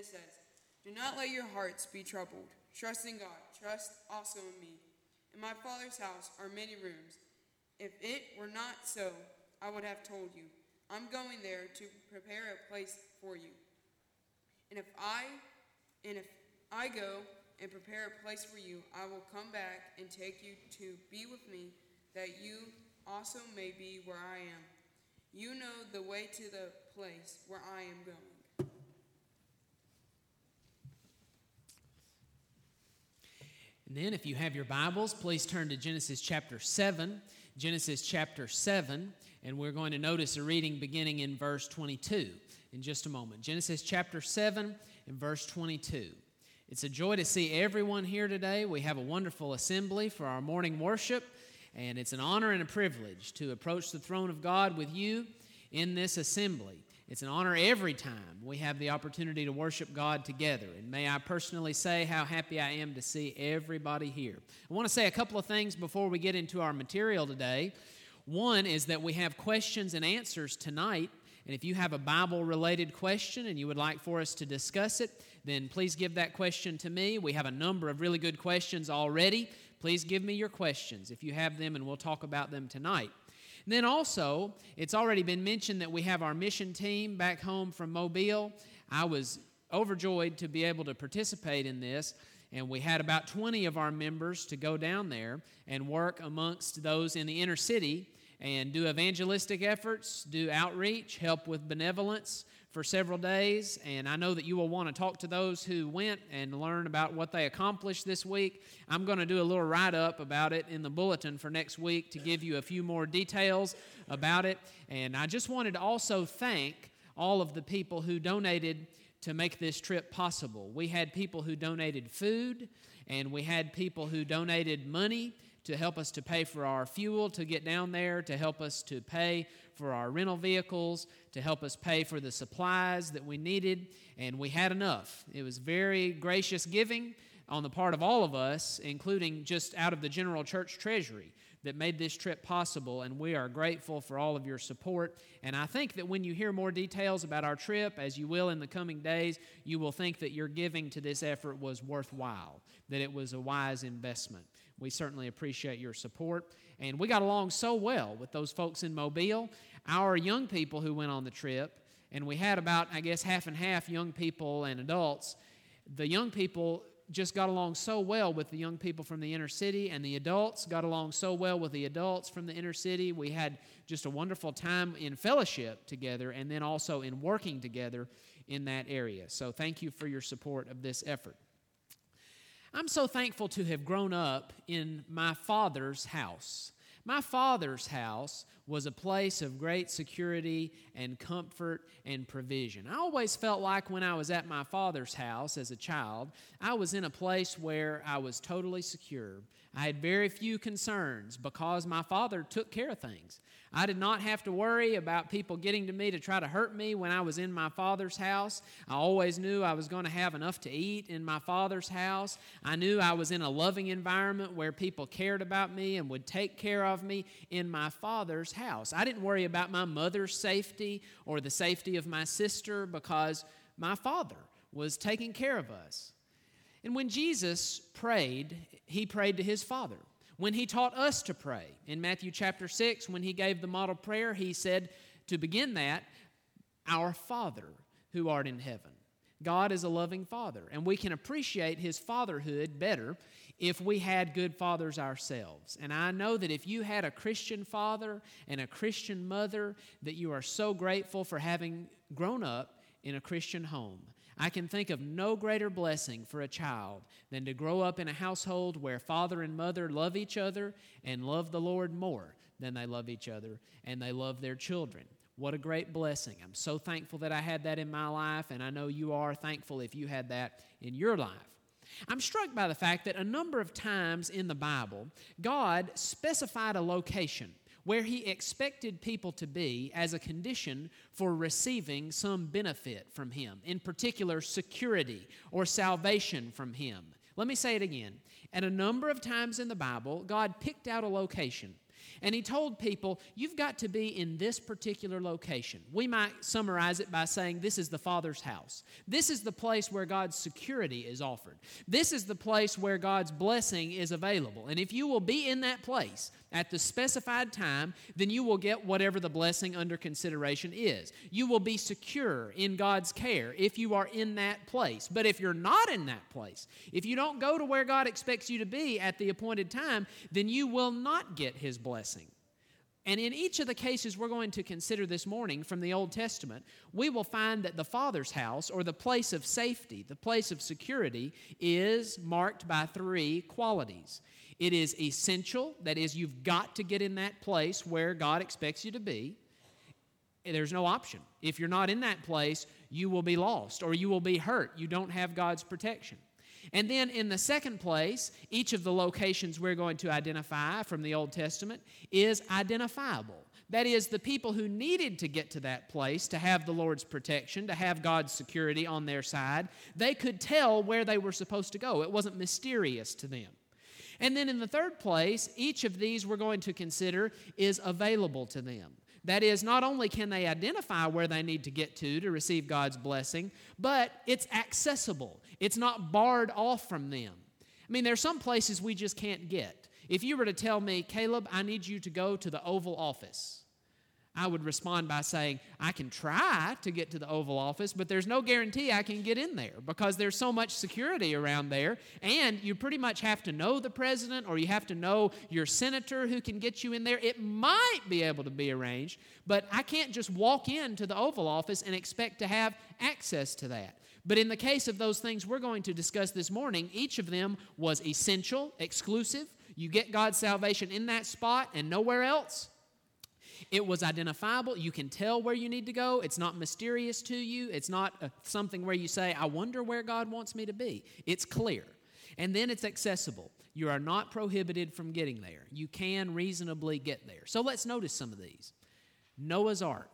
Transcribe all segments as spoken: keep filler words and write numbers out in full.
it says, "Do not let your hearts be troubled. Trust in God. Trust also in me. In my Father's house are many rooms. If it were not so, I would have told you. I'm going there to prepare a place for you. And if I and if I go and prepare a place for you, I will come back and take you to be with me, that you also may be where I am. You know the way to the place where I am going." And then if you have your Bibles, please turn to Genesis chapter seven. Genesis chapter seven, and we're going to notice a reading beginning in verse twenty-two in just a moment. Genesis chapter seven and verse twenty-two. It's a joy to see everyone here today. We have a wonderful assembly for our morning worship, and it's an honor and a privilege to approach the throne of God with you in this assembly. It's an honor every time we have the opportunity to worship God together. And may I personally say how happy I am to see everybody here. I want to say a couple of things before we get into our material today. One is that we have questions and answers tonight. And if you have a Bible-related question and you would like for us to discuss it, then please give that question to me. We have a number of really good questions already. Please give me your questions if you have them, and we'll talk about them tonight. And then also, it's already been mentioned that we have our mission team back home from Mobile. I was overjoyed to be able to participate in this, and we had about twenty of our members to go down there and work amongst those in the inner city and do evangelistic efforts, do outreach, help with benevolence for several days. And I know that you will want to talk to those who went and learn about what they accomplished this week. I'm going to do a little write-up about it in the bulletin for next week to give you a few more details about it. And I just wanted to also thank all of the people who donated to make this trip possible. We had people who donated food, and we had people who donated money to help us to pay for our fuel to get down there, to help us to pay for our rental vehicles, to help us pay for the supplies that we needed, and we had enough. It was very gracious giving on the part of all of us, including just out of the general church treasury, that made this trip possible, and we are grateful for all of your support. And I think that when you hear more details about our trip, as you will in the coming days, you will think that your giving to this effort was worthwhile, that it was a wise investment. We certainly appreciate your support. And we got along so well with those folks in Mobile. Our young people who went on the trip, and we had about, I guess, half and half young people and adults. The young people just got along so well with the young people from the inner city, and the adults got along so well with the adults from the inner city. We had just a wonderful time in fellowship together, and then also in working together in that area. So thank you for your support of this effort. I'm so thankful to have grown up in my father's house. My father's house was a place of great security and comfort and provision. I always felt like when I was at my father's house as a child, I was in a place where I was totally secure. I had very few concerns because my father took care of things. I did not have to worry about people getting to me to try to hurt me when I was in my father's house. I always knew I was going to have enough to eat in my father's house. I knew I was in a loving environment where people cared about me and would take care of me in my father's house. I didn't worry about my mother's safety or the safety of my sister because my father was taking care of us. And when Jesus prayed, he prayed to his Father. When he taught us to pray, in Matthew chapter six, when he gave the model prayer, he said, to begin that, "Our Father who art in heaven." God is a loving Father, and we can appreciate his fatherhood better if we had good fathers ourselves. And I know that if you had a Christian father and a Christian mother, that you are so grateful for having grown up in a Christian home. I can think of no greater blessing for a child than to grow up in a household where father and mother love each other and love the Lord more than they love each other, and they love their children. What a great blessing. I'm so thankful that I had that in my life, and I know you are thankful if you had that in your life. I'm struck by the fact that a number of times in the Bible, God specified a location where he expected people to be as a condition for receiving some benefit from him, in particular security or salvation from him. Let me say it again. At a number of times in the Bible, God picked out a location And he told people, you've got to be in this particular location. We might summarize it by saying this is the Father's house. This is the place where God's security is offered. This is the place where God's blessing is available. And if you will be in that place at the specified time, then you will get whatever the blessing under consideration is. You will be secure in God's care if you are in that place. But if you're not in that place, if you don't go to where God expects you to be at the appointed time, then you will not get His blessing. And in each of the cases we're going to consider this morning from the Old Testament, we will find that the Father's house, or the place of safety, the place of security, is marked by three qualities. It is essential, that is, you've got to get in that place where God expects you to be. There's no option. If you're not in that place, you will be lost or you will be hurt. You don't have God's protection. And then in the second place, each of the locations we're going to identify from the Old Testament is identifiable. That is, the people who needed to get to that place to have the Lord's protection, to have God's security on their side, they could tell where they were supposed to go. It wasn't mysterious to them. And then in the third place, each of these we're going to consider is available to them. That is, not only can they identify where they need to get to to receive God's blessing, but it's accessible. It's not barred off from them. I mean, there are some places we just can't get. If you were to tell me, Caleb, I need you to go to the Oval Office, I would respond by saying, I can try to get to the Oval Office, but there's no guarantee I can get in there because there's so much security around there, and you pretty much have to know the president or you have to know your senator who can get you in there. It might be able to be arranged, but I can't just walk into the Oval Office and expect to have access to that. But in the case of those things we're going to discuss this morning, each of them was essential, exclusive. You get God's salvation in that spot and nowhere else. It was identifiable. You can tell where you need to go. It's not mysterious to you. It's not a, something where you say, I wonder where God wants me to be. It's clear. And then it's accessible. You are not prohibited from getting there. You can reasonably get there. So let's notice some of these. Noah's Ark.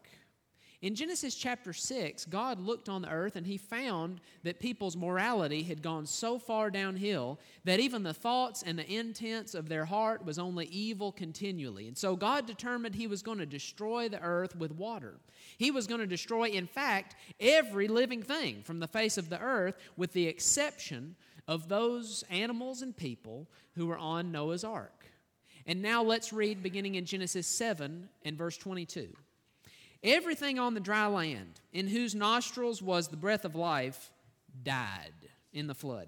In Genesis chapter six, God looked on the earth and He found that people's morality had gone so far downhill that even the thoughts and the intents of their heart was only evil continually. And so God determined He was going to destroy the earth with water. He was going to destroy, in fact, every living thing from the face of the earth with the exception of those animals and people who were on Noah's Ark. And now let's read beginning in Genesis seven and verse twenty-two. Everything on the dry land, in whose nostrils was the breath of life, died in the flood.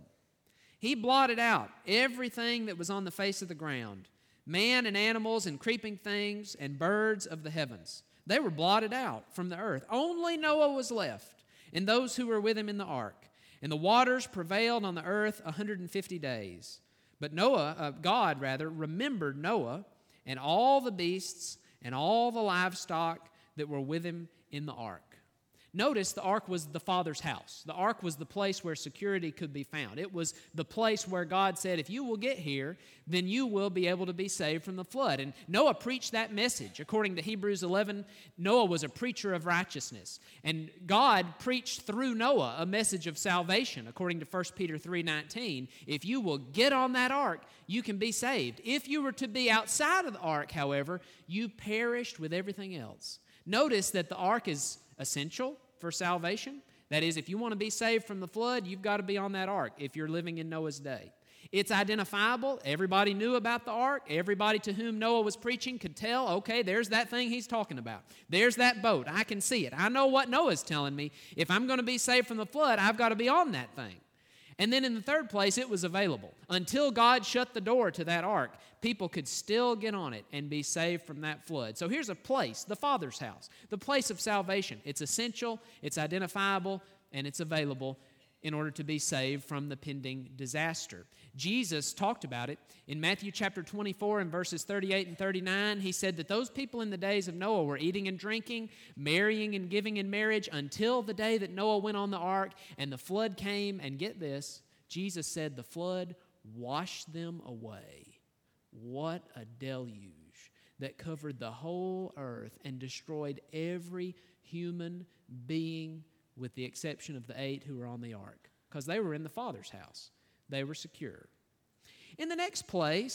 He blotted out everything that was on the face of the ground, man and animals and creeping things and birds of the heavens. They were blotted out from the earth. Only Noah was left, and those who were with him in the ark. And the waters prevailed on the earth one hundred fifty days. But Noah, uh, God rather, remembered Noah and all the beasts and all the livestock that were with him in the ark. Notice the ark was the Father's house. The ark was the place where security could be found. It was the place where God said, if you will get here, then you will be able to be saved from the flood. And Noah preached that message. According to Hebrews eleven, Noah was a preacher of righteousness. And God preached through Noah a message of salvation. According to First Peter three nineteen, if you will get on that ark, you can be saved. If you were to be outside of the ark, however, you perished with everything else. Notice that the ark is essential for salvation. That is, if you want to be saved from the flood, you've got to be on that ark if you're living in Noah's day. It's identifiable. Everybody knew about the ark. Everybody to whom Noah was preaching could tell, okay, there's that thing he's talking about. There's that boat. I can see it. I know what Noah's telling me. If I'm going to be saved from the flood, I've got to be on that thing. And then in the third place, it was available. Until God shut the door to that ark, people could still get on it and be saved from that flood. So here's a place, the Father's house, the place of salvation. It's essential, it's identifiable, and it's available in order to be saved from the pending disaster. Jesus talked about it in Matthew chapter twenty-four and verses thirty-eight and thirty-nine. He said that those people in the days of Noah were eating and drinking, marrying and giving in marriage until the day that Noah went on the ark and the flood came. And get this, Jesus said the flood washed them away. What a deluge that covered the whole earth and destroyed every human being with the exception of the eight who were on the ark, because they were in the Father's house. They were secure. In the next place,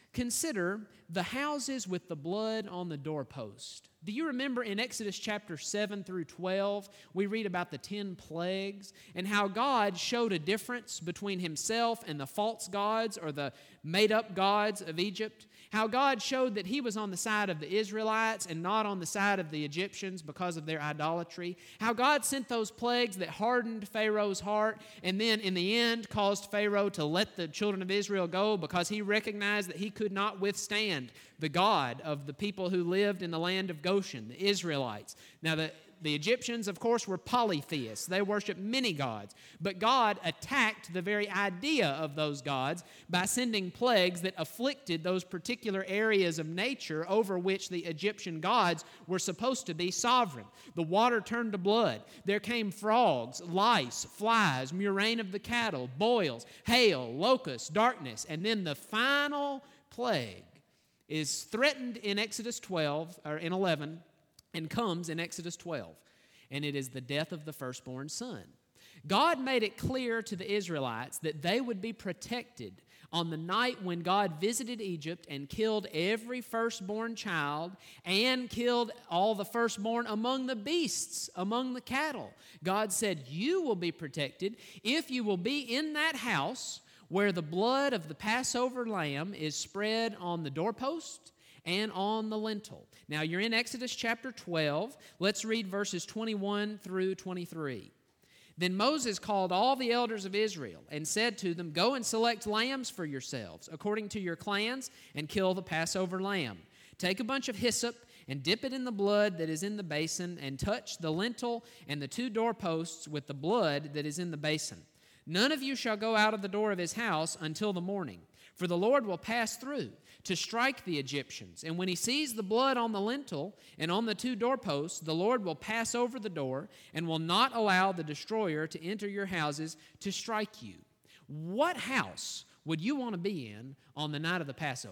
consider the houses with the blood on the doorpost. Do you remember in Exodus chapter seven through twelve, we read about the ten plagues and how God showed a difference between himself and the false gods or the made-up gods of Egypt? How God showed that he was on the side of the Israelites and not on the side of the Egyptians because of their idolatry. How God sent those plagues that hardened Pharaoh's heart and then in the end caused Pharaoh to let the children of Israel go because he recognized that he could not withstand the God of the people who lived in the land of Goshen, the Israelites. Now, the The Egyptians, of course, were polytheists. They worshiped many gods. But God attacked the very idea of those gods by sending plagues that afflicted those particular areas of nature over which the Egyptian gods were supposed to be sovereign. The water turned to blood. There came frogs, lice, flies, murrain of the cattle, boils, hail, locusts, darkness. And then the final plague is threatened in Exodus twelve, or in eleven, and comes in Exodus twelve, and it is the death of the firstborn son. God made it clear to the Israelites that they would be protected on the night when God visited Egypt and killed every firstborn child and killed all the firstborn among the beasts, among the cattle. God said, you will be protected if you will be in that house where the blood of the Passover lamb is spread on the doorpost and on the lintel. Now, you're in Exodus chapter twelve. Let's read verses twenty-one through twenty-three. Then Moses called all the elders of Israel and said to them, go and select lambs for yourselves, according to your clans, and kill the Passover lamb. Take a bunch of hyssop and dip it in the blood that is in the basin, and touch the lintel and the two doorposts with the blood that is in the basin. None of you shall go out of the door of his house until the morning, for the Lord will pass through to strike the Egyptians. And when he sees the blood on the lintel and on the two doorposts, the Lord will pass over the door and will not allow the destroyer to enter your houses to strike you. What house would you want to be in on the night of the Passover?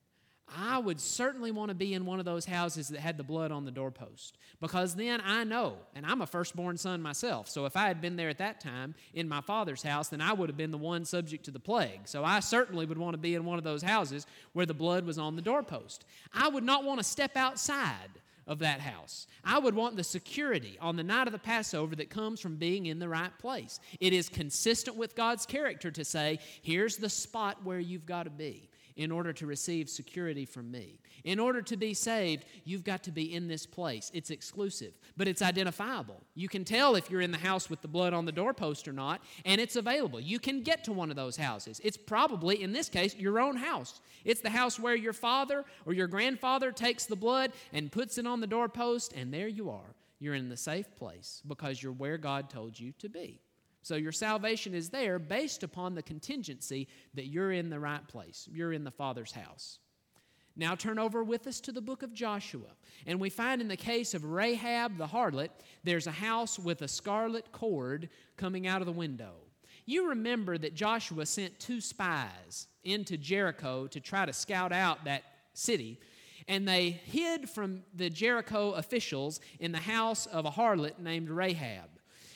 I would certainly want to be in one of those houses that had the blood on the doorpost, because then I know, and I'm a firstborn son myself, so if I had been there at that time in my father's house, then I would have been the one subject to the plague. So I certainly would want to be in one of those houses where the blood was on the doorpost. I would not want to step outside of that house. I would want the security on the night of the Passover that comes from being in the right place. It is consistent with God's character to say, here's the spot where you've got to be in order to receive security from me. In order to be saved, you've got to be in this place. It's exclusive, but it's identifiable. You can tell if you're in the house with the blood on the doorpost or not, and it's available. You can get to one of those houses. It's probably, in this case, your own house. It's the house where your father or your grandfather takes the blood and puts it on the doorpost, and there you are. You're in the safe place because you're where God told you to be. So your salvation is there based upon the contingency that you're in the right place. You're in the Father's house. Now turn over with us to the book of Joshua. And we find in the case of Rahab the harlot, there's a house with a scarlet cord coming out of the window. You remember that Joshua sent two spies into Jericho to try to scout out that city. And they hid from the Jericho officials in the house of a harlot named Rahab.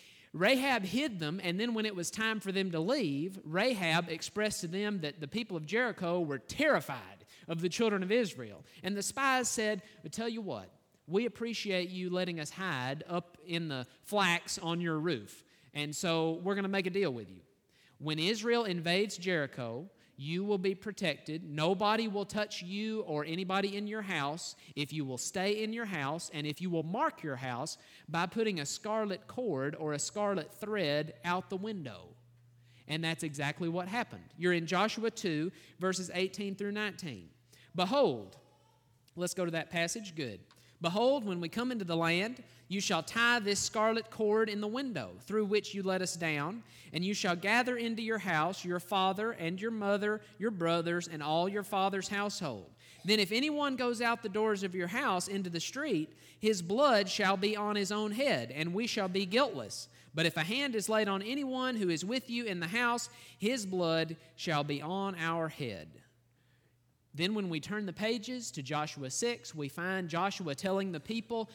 Rahab hid them, and then when it was time for them to leave, Rahab expressed to them that the people of Jericho were terrified of the children of Israel. And the spies said, "I tell you what, we appreciate you letting us hide up in the flax on your roof, and so we're going to make a deal with you. When Israel invades Jericho, you will be protected. Nobody will touch you or anybody in your house if you will stay in your house, and if you will mark your house by putting a scarlet cord or a scarlet thread out the window." And that's exactly what happened. You're in Joshua two, verses eighteen through nineteen. Behold, let's go to that passage. Good. Behold, when we come into the land, you shall tie this scarlet cord in the window through which you let us down, and you shall gather into your house your father and your mother, your brothers, and all your father's household. Then if anyone goes out the doors of your house into the street, his blood shall be on his own head, and we shall be guiltless. But if a hand is laid on anyone who is with you in the house, his blood shall be on our head. Then when we turn the pages to Joshua six, we find Joshua telling the people,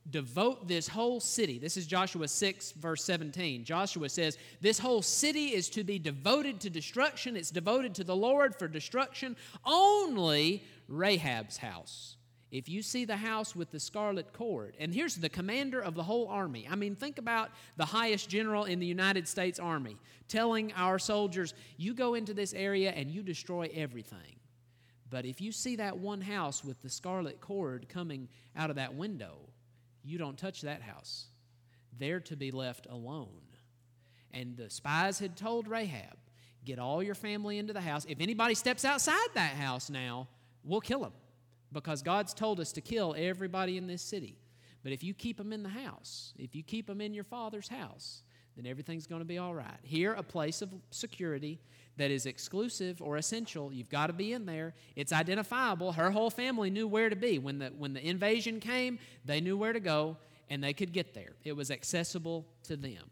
devote this whole city. This is Joshua six, verse seventeen. Joshua says, this whole city is to be devoted to destruction. It's devoted to the Lord for destruction. Only Rahab's house. If you see the house with the scarlet cord, and here's the commander of the whole army. I mean, think about the highest general in the United States Army telling our soldiers, you go into this area and you destroy everything. But if you see that one house with the scarlet cord coming out of that window, you don't touch that house. They're to be left alone. And the spies had told Rahab, get all your family into the house. If anybody steps outside that house now, we'll kill them. Because God's told us to kill everybody in this city. But if you keep them in the house, if you keep them in your father's house, then everything's going to be all right. Here, a place of security that is exclusive or essential. You've got to be in there. It's identifiable. Her whole family knew where to be. When the, when the invasion came, they knew where to go, and they could get there. It was accessible to them.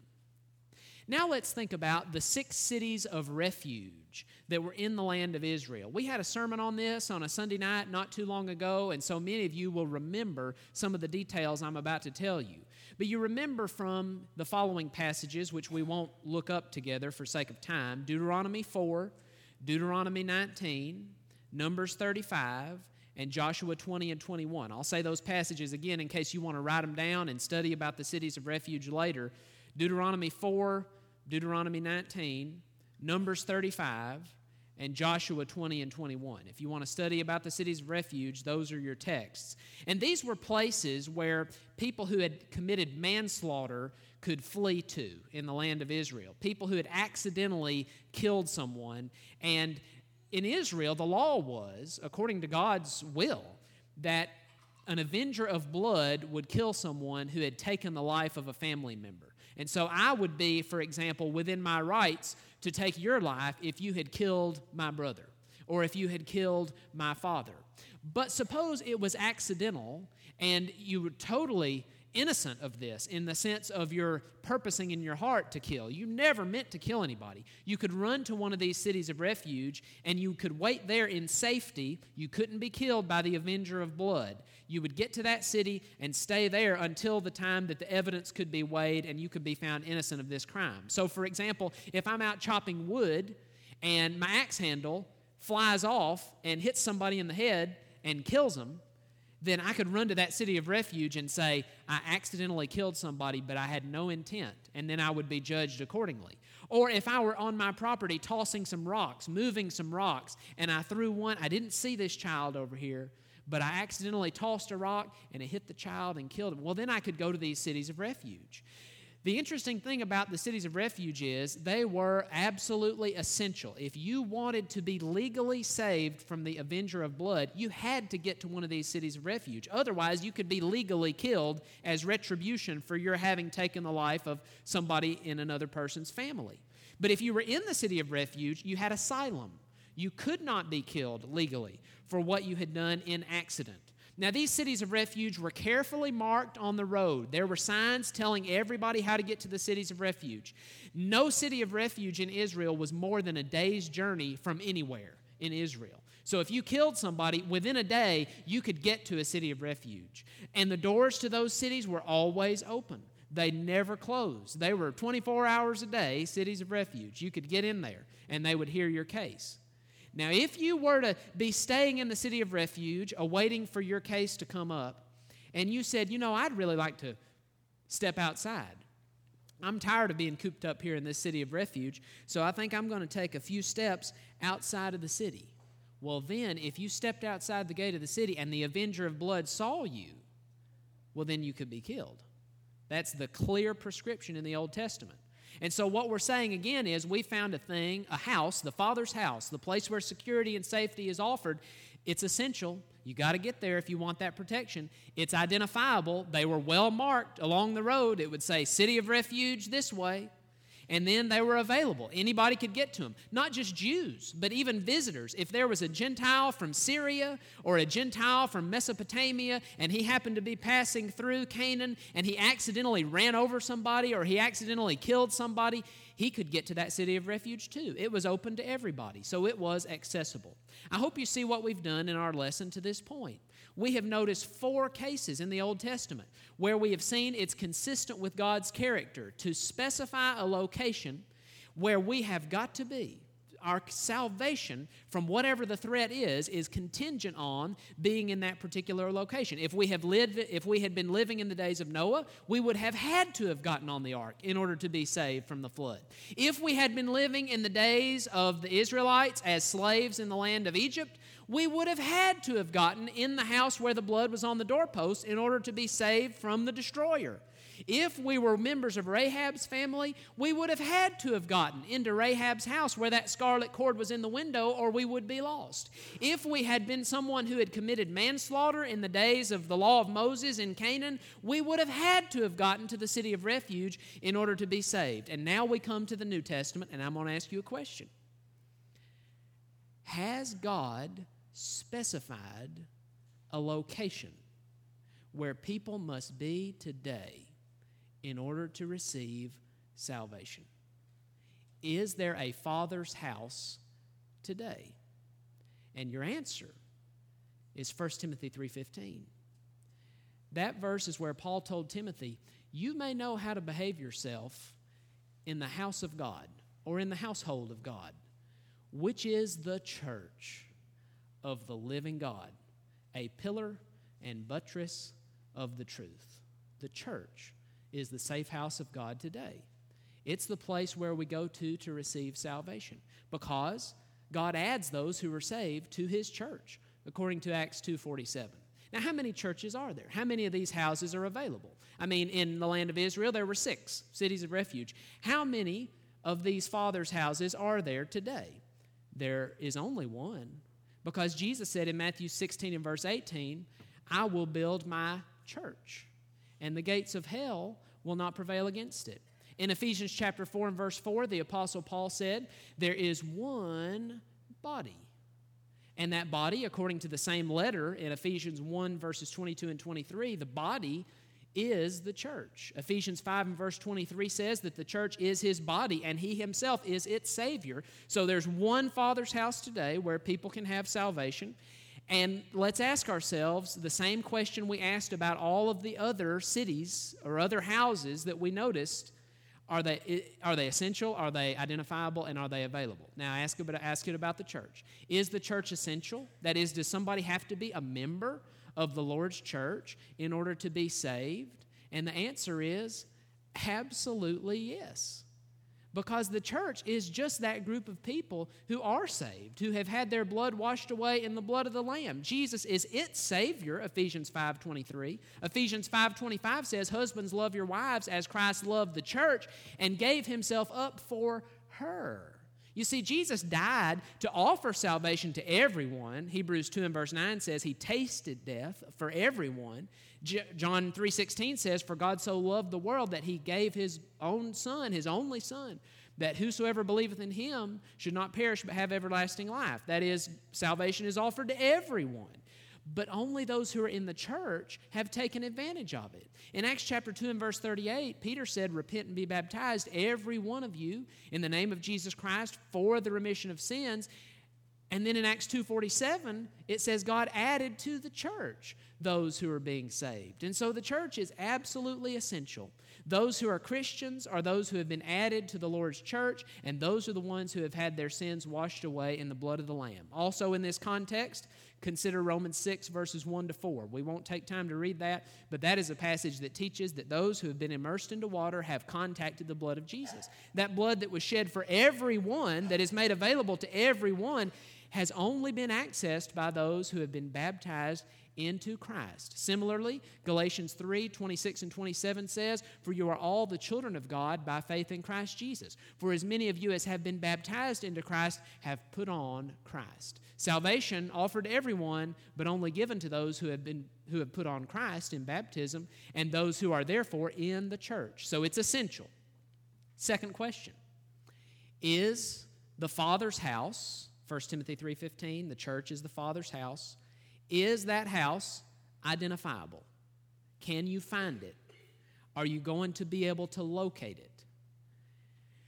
Now let's think about the six cities of refuge that were in the land of Israel. We had a sermon on this on a Sunday night not too long ago, and so many of you will remember some of the details I'm about to tell you. But you remember from the following passages, which we won't look up together for sake of time, Deuteronomy four, Deuteronomy nineteen, Numbers thirty-five, and Joshua twenty and twenty-one. I'll say those passages again in case you want to write them down and study about the cities of refuge later. Deuteronomy four, Deuteronomy nineteen, Numbers thirty-five, and Joshua twenty and twenty-one. If you want to study about the cities of refuge, those are your texts. And these were places where people who had committed manslaughter could flee to in the land of Israel. People who had accidentally killed someone. And in Israel, the law was, according to God's will, that an avenger of blood would kill someone who had taken the life of a family member. And so I would be, for example, within my rights to take your life if you had killed my brother or if you had killed my father. But suppose it was accidental and you were totally innocent of this in the sense of your purposing in your heart to kill. You never meant to kill anybody. You could run to one of these cities of refuge and you could wait there in safety. You couldn't be killed by the avenger of blood. You would get to that city and stay there until the time that the evidence could be weighed and you could be found innocent of this crime. So, for example, if I'm out chopping wood and my axe handle flies off and hits somebody in the head and kills them, then I could run to that city of refuge and say, I accidentally killed somebody, but I had no intent, and then I would be judged accordingly. Or if I were on my property tossing some rocks, moving some rocks, and I threw one, I didn't see this child over here, but I accidentally tossed a rock, and it hit the child and killed him. Well, then I could go to these cities of refuge. The interesting thing about the cities of refuge is they were absolutely essential. If you wanted to be legally saved from the avenger of blood, you had to get to one of these cities of refuge. Otherwise, you could be legally killed as retribution for your having taken the life of somebody in another person's family. But if you were in the city of refuge, you had asylum. You could not be killed legally for what you had done in accident. Now, these cities of refuge were carefully marked on the road. There were signs telling everybody how to get to the cities of refuge. No city of refuge in Israel was more than a day's journey from anywhere in Israel. So if you killed somebody, within a day, you could get to a city of refuge. And the doors to those cities were always open. They never closed. They were twenty-four hours a day, cities of refuge. You could get in there, and they would hear your case. Now, if you were to be staying in the city of refuge, awaiting for your case to come up, and you said, you know, I'd really like to step outside. I'm tired of being cooped up here in this city of refuge, so I think I'm going to take a few steps outside of the city. Well, then, if you stepped outside the gate of the city and the avenger of blood saw you, well, then you could be killed. That's the clear prescription in the Old Testament. And so what we're saying again is we found a thing, a house, the Father's house, the place where security and safety is offered. It's essential. You got to get there if you want that protection. It's identifiable. They were well marked along the road. It would say city of refuge this way. And then they were available. Anybody could get to them. Not just Jews, but even visitors. If there was a Gentile from Syria or a Gentile from Mesopotamia and he happened to be passing through Canaan and he accidentally ran over somebody or he accidentally killed somebody, he could get to that city of refuge too. It was open to everybody, so it was accessible. I hope you see what we've done in our lesson to this point. We have noticed four cases in the Old Testament where we have seen it's consistent with God's character to specify a location where we have got to be. Our salvation from whatever the threat is is contingent on being in that particular location. If we have lived, if we had been living in the days of Noah, we would have had to have gotten on the ark in order to be saved from the flood. If we had been living in the days of the Israelites as slaves in the land of Egypt, we would have had to have gotten in the house where the blood was on the doorpost in order to be saved from the destroyer. If we were members of Rahab's family, we would have had to have gotten into Rahab's house where that scarlet cord was in the window, or we would be lost. If we had been someone who had committed manslaughter in the days of the law of Moses in Canaan, we would have had to have gotten to the city of refuge in order to be saved. And now we come to the New Testament, and I'm going to ask you a question. Has God specified a location where people must be today in order to receive salvation? Is there a Father's house today? And your answer is First Timothy three fifteen. That verse is where Paul told Timothy, you may know how to behave yourself in the house of God or in the household of God, which is the church of the living God, a pillar and buttress of the truth. The church is the safe house of God today. It's the place where we go to to receive salvation because God adds those who are saved to His church, according to Acts two forty-seven. Now, how many churches are there? How many of these houses are available? I mean, in the land of Israel, there were six cities of refuge. How many of these fathers' houses are there today? There is only one, because Jesus said in Matthew sixteen and verse eighteen, I will build my church, and the gates of hell will not prevail against it. In Ephesians chapter four and verse four, the Apostle Paul said, there is one body. And that body, according to the same letter in Ephesians one verses twenty-two and twenty-three, the body is the church. Ephesians five and verse twenty-three says that the church is His body and He Himself is its Savior. So there's one Father's house today where people can have salvation. And let's ask ourselves the same question we asked about all of the other cities or other houses that we noticed. Are they, are they essential? Are they identifiable? And are they available? Now, ask, about, ask it about the church. Is the church essential? That is, does somebody have to be a member of the Lord's church in order to be saved? And the answer is absolutely yes. Because the church is just that group of people who are saved, who have had their blood washed away in the blood of the Lamb. Jesus is its Savior, Ephesians five twenty-three. Ephesians five twenty-five says, husbands, love your wives as Christ loved the church and gave Himself up for her. You see, Jesus died to offer salvation to everyone. Hebrews two and verse nine says He tasted death for everyone. John three sixteen says, for God so loved the world that He gave His own Son, His only Son, that whosoever believeth in Him should not perish but have everlasting life. That is, salvation is offered to everyone. But only those who are in the church have taken advantage of it. In Acts chapter two and verse thirty-eight, Peter said, repent and be baptized, every one of you, in the name of Jesus Christ for the remission of sins. And then in Acts two forty-seven, it says God added to the church those who are being saved. And so the church is absolutely essential. Those who are Christians are those who have been added to the Lord's church, and those are the ones who have had their sins washed away in the blood of the Lamb. Also in this context, consider Romans six, verses one to four. We won't take time to read that, but that is a passage that teaches that those who have been immersed into water have contacted the blood of Jesus. That blood that was shed for everyone, that is made available to everyone, has only been accessed by those who have been baptized into Christ. Similarly, Galatians three, twenty-six and twenty-seven says, for you are all the children of God by faith in Christ Jesus. For as many of you as have been baptized into Christ have put on Christ. Salvation offered to everyone, but only given to those who have been who have put on Christ in baptism, and those who are therefore in the church. So it's essential. Second question, is the Father's house, First Timothy three fifteen, the church is the Father's house, is that house identifiable? Can you find it? Are you going to be able to locate it?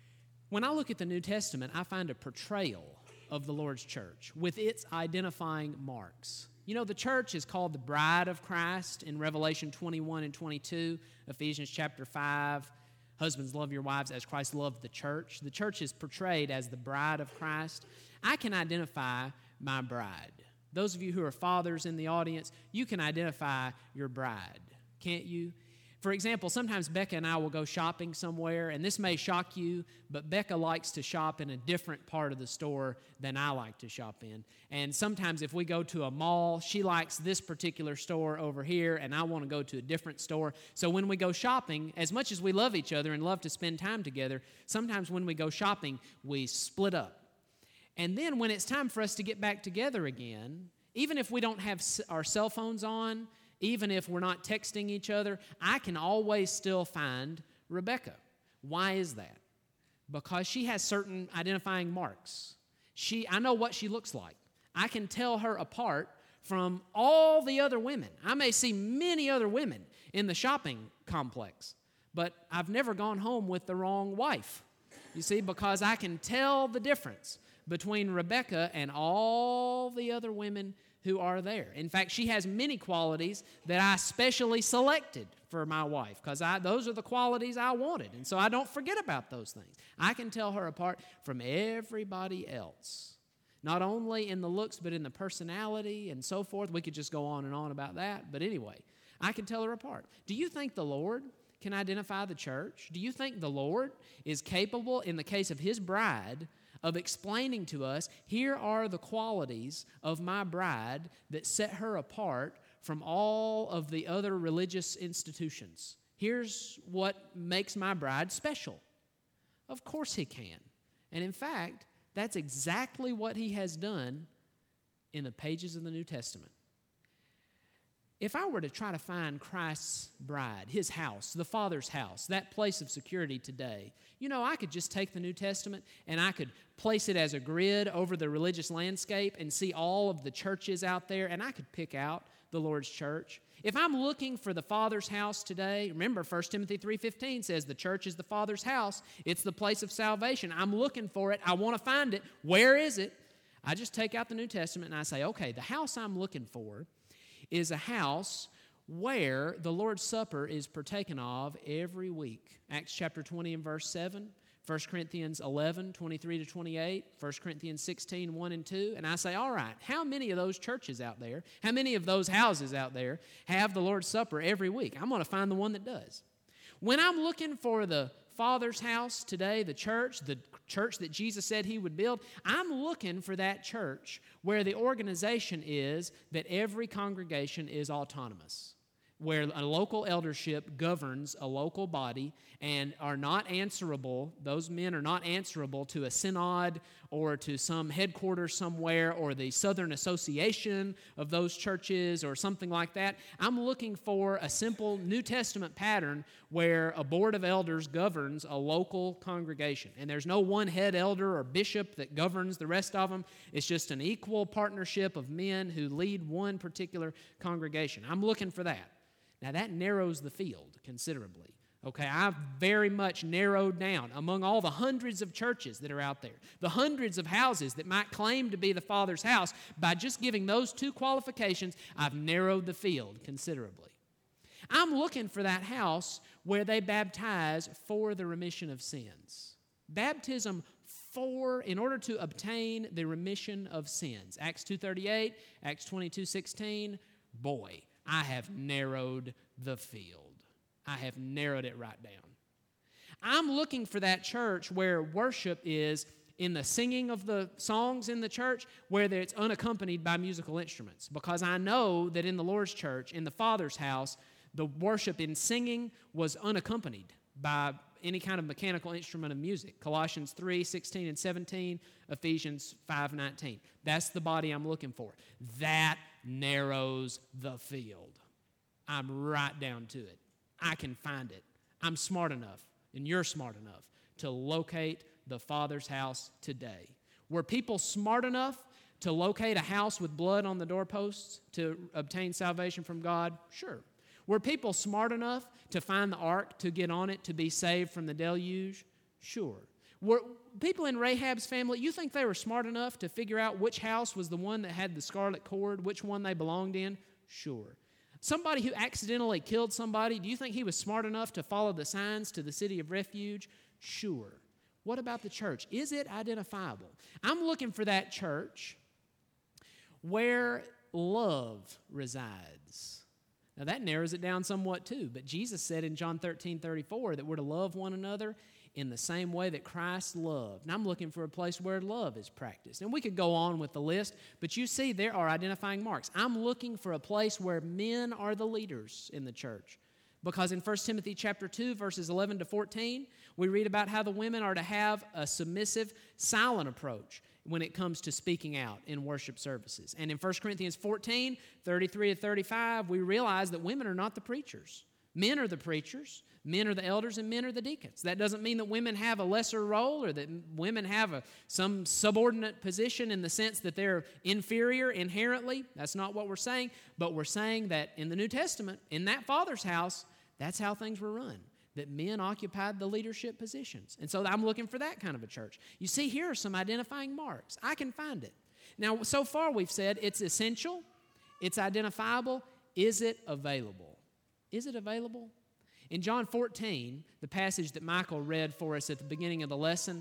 When I look at the New Testament, I find a portrayal of the Lord's church with its identifying marks. You know, the church is called the bride of Christ in Revelation twenty-one and twenty-two, Ephesians chapter five. Husbands, love your wives as Christ loved the church. The church is portrayed as the bride of Christ. I can identify my bride. Those of you who are fathers in the audience, you can identify your bride, can't you? For example, sometimes Becca and I will go shopping somewhere, and this may shock you, but Becca likes to shop in a different part of the store than I like to shop in. And sometimes if we go to a mall, she likes this particular store over here, and I want to go to a different store. So when we go shopping, as much as we love each other and love to spend time together, sometimes when we go shopping, we split up. And then when it's time for us to get back together again, even if we don't have our cell phones on, even if we're not texting each other, I can always still find Rebecca. Why is that? Because she has certain identifying marks. She, I know what she looks like. I can tell her apart from all the other women. I may see many other women in the shopping complex, but I've never gone home with the wrong wife. You see, because I can tell the difference between Rebecca and all the other women who are there. In fact, she has many qualities that I specially selected for my wife because I those are the qualities I wanted. And so I don't forget about those things. I can tell her apart from everybody else, not only in the looks, but in the personality and so forth. We could just go on and on about that. But anyway, I can tell her apart. Do you think the Lord can identify the church? Do you think the Lord is capable, in the case of his bride, of explaining to us, here are the qualities of my bride that set her apart from all of the other religious institutions? Here's what makes my bride special. Of course he can. And in fact, that's exactly what he has done in the pages of the New Testament. If I were to try to find Christ's bride, his house, the Father's house, that place of security today, you know, I could just take the New Testament and I could place it as a grid over the religious landscape and see all of the churches out there, and I could pick out the Lord's church. If I'm looking for the Father's house today, remember First Timothy three fifteen says the church is the Father's house. It's the place of salvation. I'm looking for it. I want to find it. Where is it? I just take out the New Testament and I say, okay, the house I'm looking for is a house where the Lord's Supper is partaken of every week. Acts chapter twenty and verse seven, First Corinthians eleven, twenty-three to twenty-eight, First Corinthians sixteen, one and two. And I say, all right, how many of those churches out there, how many of those houses out there have the Lord's Supper every week? I'm going to find the one that does. When I'm looking for the Father's house today, the church, the church that Jesus said he would build, I'm looking for that church where the organization is that every congregation is autonomous, where a local eldership governs a local body and are not answerable, those men are not answerable to a synod or to some headquarters somewhere or the Southern Association of those churches or something like that. I'm looking for a simple New Testament pattern where a board of elders governs a local congregation. And there's no one head elder or bishop that governs the rest of them. It's just an equal partnership of men who lead one particular congregation. I'm looking for that. Now, that narrows the field considerably. Okay, I've very much narrowed down among all the hundreds of churches that are out there, the hundreds of houses that might claim to be the Father's house. By just giving those two qualifications, I've narrowed the field considerably. I'm looking for that house where they baptize for the remission of sins. Baptism for, in order to obtain the remission of sins. Acts two thirty-eight, Acts twenty-two sixteen, boy, I have narrowed the field. I have narrowed it right down. I'm looking for that church where worship is in the singing of the songs in the church, where it's unaccompanied by musical instruments. Because I know that in the Lord's church, in the Father's house, the worship in singing was unaccompanied by any kind of mechanical instrument of music. Colossians three sixteen and seventeen, Ephesians five nineteen. That's the body I'm looking for. That narrows the field. I'm right down to it. I can find it. I'm smart enough, and you're smart enough, to locate the Father's house today. Were people smart enough to locate a house with blood on the doorposts to obtain salvation from God? Sure. Were people smart enough to find the ark, to get on it, to be saved from the deluge? Sure. Were people in Rahab's family, you think they were smart enough to figure out which house was the one that had the scarlet cord, which one they belonged in? Sure. Somebody who accidentally killed somebody, do you think he was smart enough to follow the signs to the city of refuge? Sure. What about the church? Is it identifiable? I'm looking for that church where love resides. Now that narrows it down somewhat too, but Jesus said in John thirteen thirty-four that we're to love one another in the same way that Christ loved. And I'm looking for a place where love is practiced. And we could go on with the list, but you see there are identifying marks. I'm looking for a place where men are the leaders in the church. Because in First Timothy chapter two, verses eleven to fourteen, we read about how the women are to have a submissive, silent approach when it comes to speaking out in worship services. And in First Corinthians fourteen, thirty-three to thirty-five, we realize that women are not the preachers. Men are the preachers, men are the elders, and men are the deacons. That doesn't mean that women have a lesser role or that women have a, some subordinate position in the sense that they're inferior inherently. That's not what we're saying. But we're saying that in the New Testament, in that father's house, that's how things were run, that men occupied the leadership positions. And so I'm looking for that kind of a church. You see, here are some identifying marks. I can find it. Now, so far we've said it's essential, it's identifiable. Is it available? Is it available? In John fourteen, the passage that Michael read for us at the beginning of the lesson,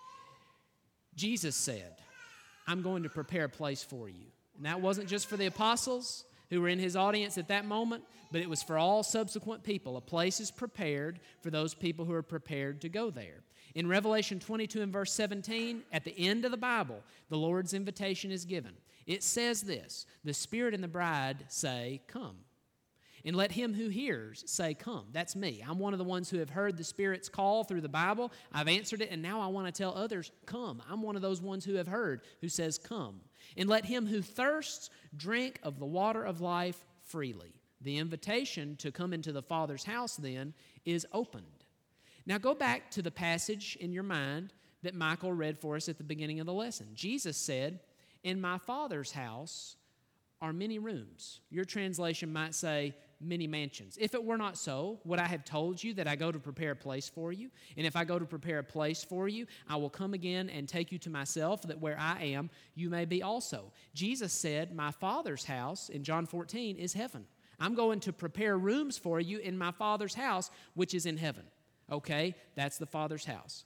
Jesus said, I'm going to prepare a place for you. And that wasn't just for the apostles who were in his audience at that moment, but it was for all subsequent people. A place is prepared for those people who are prepared to go there. In Revelation twenty-two and verse seventeen, at the end of the Bible, the Lord's invitation is given. It says this, the Spirit and the bride say, come. And let him who hears say, come. That's me. I'm one of the ones who have heard the Spirit's call through the Bible. I've answered it, and now I want to tell others, come. I'm one of those ones who have heard, who says, come. And let him who thirsts drink of the water of life freely. The invitation to come into the Father's house then is opened. Now go back to the passage in your mind that Michael read for us at the beginning of the lesson. Jesus said, in my Father's house are many rooms. Your translation might say many mansions. If it were not so, would I have told you that I go to prepare a place for you? And if I go to prepare a place for you, I will come again and take you to myself, that where I am, you may be also. Jesus said, my Father's house, in John fourteen, is heaven. I'm going to prepare rooms for you in my Father's house, which is in heaven. Okay, that's the Father's house.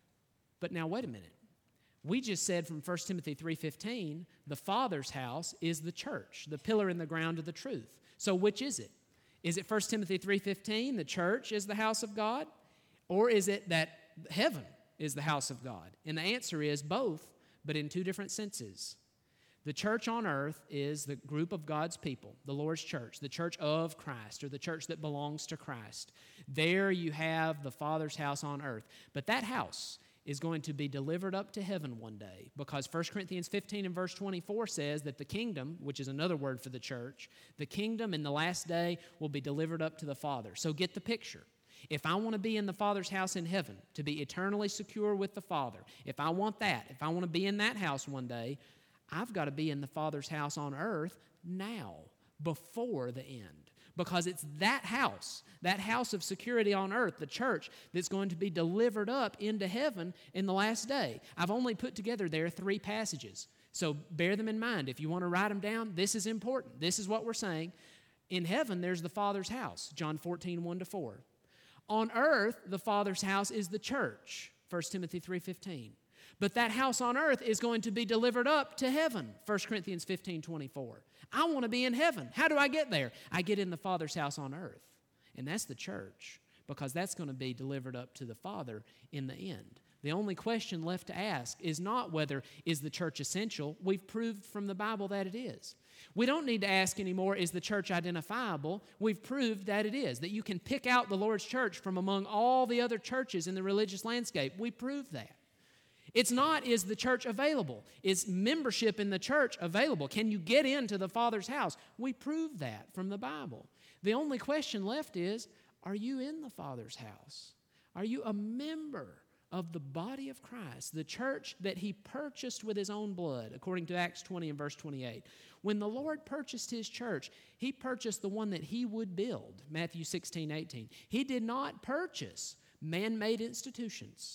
But now wait a minute. We just said from First Timothy three fifteen, the Father's house is the church, the pillar in the ground of the truth. So which is it? Is it First Timothy three fifteen, the church is the house of God? Or is it that heaven is the house of God? And the answer is both, but in two different senses. The church on earth is the group of God's people, the Lord's church, the church of Christ, or the church that belongs to Christ. There you have the Father's house on earth. But that house is going to be delivered up to heaven one day, because First Corinthians fifteen and verse twenty-four says that the kingdom, which is another word for the church, the kingdom in the last day will be delivered up to the Father. So get the picture. If I want to be in the Father's house in heaven, to be eternally secure with the Father, if I want that, if I want to be in that house one day, I've got to be in the Father's house on earth now, before the end. Because it's that house, that house of security on earth, the church, that's going to be delivered up into heaven in the last day. I've only put together there three passages. So bear them in mind. If you want to write them down, this is important. This is what we're saying. In heaven, there's the Father's house, John fourteen, one to four. On earth, the Father's house is the church, First Timothy three fifteen. But that house on earth is going to be delivered up to heaven, First Corinthians fifteen, twenty-four. I want to be in heaven. How do I get there? I get in the Father's house on earth. And that's the church, because that's going to be delivered up to the Father in the end. The only question left to ask is not whether is the church essential. We've proved from the Bible that it is. We don't need to ask anymore, is the church identifiable? We've proved that it is, that you can pick out the Lord's church from among all the other churches in the religious landscape. We proved that. It's not, is the church available? Is membership in the church available? Can you get into the Father's house? We proved that from the Bible. The only question left is, are you in the Father's house? Are you a member of the body of Christ, the church that he purchased with his own blood, according to Acts twenty and verse twenty-eight? When the Lord purchased his church, he purchased the one that he would build, Matthew sixteen, eighteen. He did not purchase man-made institutions.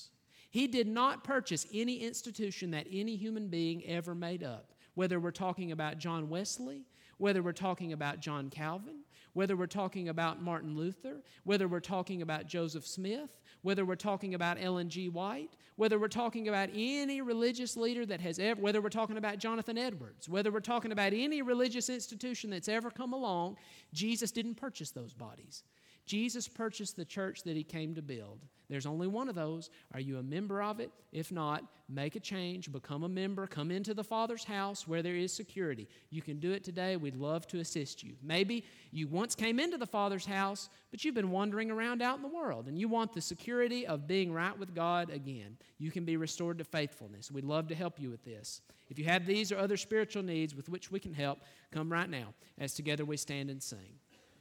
He did not purchase any institution that any human being ever made up, whether we're talking about John Wesley, whether we're talking about John Calvin, whether we're talking about Martin Luther, whether we're talking about Joseph Smith, whether we're talking about Ellen G. White, whether we're talking about any religious leader that has ever, whether we're talking about Jonathan Edwards, whether we're talking about any religious institution that's ever come along, Jesus didn't purchase those bodies. Jesus purchased the church that he came to build. There's only one of those. Are you a member of it? If not, make a change, become a member, come into the Father's house where there is security. You can do it today. We'd love to assist you. Maybe you once came into the Father's house, but you've been wandering around out in the world, and you want the security of being right with God again. You can be restored to faithfulness. We'd love to help you with this. If you have these or other spiritual needs with which we can help, come right now as together we stand and sing.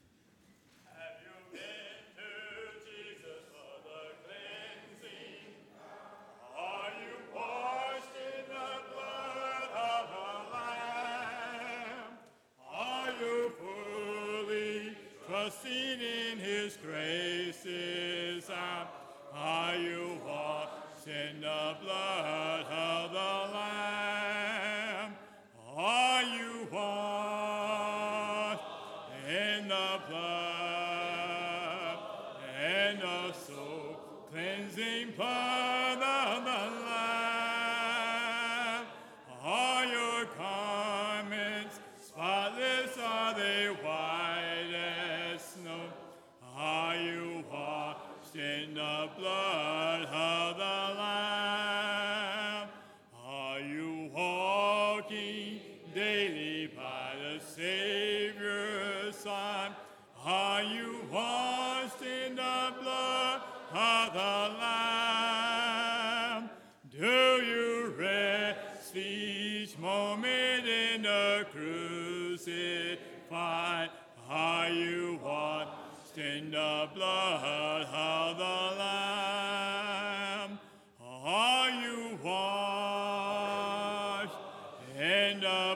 Trusting in his graces, are you washed in the blood of the Lamb? Are you washed in the blood and the soul cleansing blood of the Lamb? Are your garments spotless? Are they white as snow? Are you washed in the blood of the Lamb? Are you walking daily by the Savior's side? Are you washed in the blood of the Lamb? Do you rest each moment in the crucified? Are you washed in the blood of the Lamb? Are you washed in the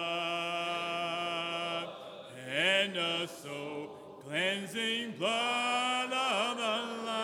blood and the soul cleansing blood of the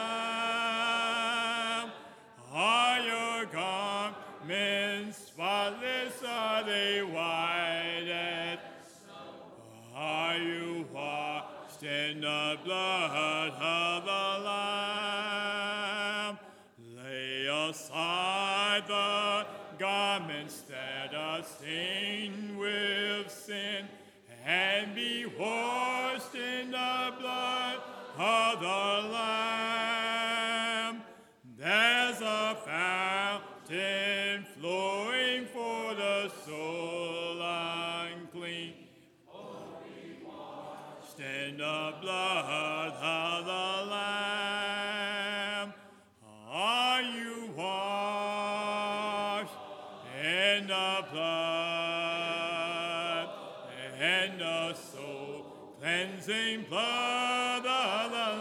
Lamb? Are your garments spotless? Are they white as snow? Are you washed in the blood of the Lamb? Lay aside the garments that are stained with sin, and be washed in the blood of the Lamb. There's a fountain flowing for the soul unclean, washed in the blood of the Lamb. Are you washed in the blood and the soul cleansing blood of the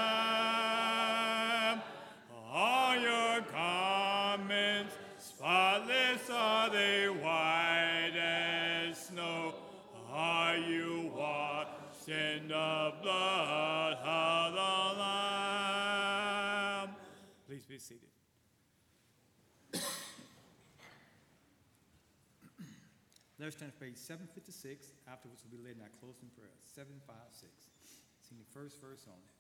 Lamb? Are your garments spotless? Are they white as snow? Are you washed in the blood of the Lamb? Please be seated. Let us turn to page seven fifty-six. Afterwards, we'll be led in our closing prayer. seven fifty-six. Sing the first verse only.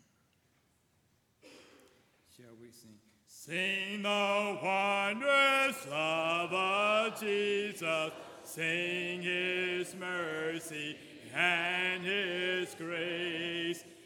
Shall we sing? Sing the wondrous love of Jesus. Sing his mercy and his grace.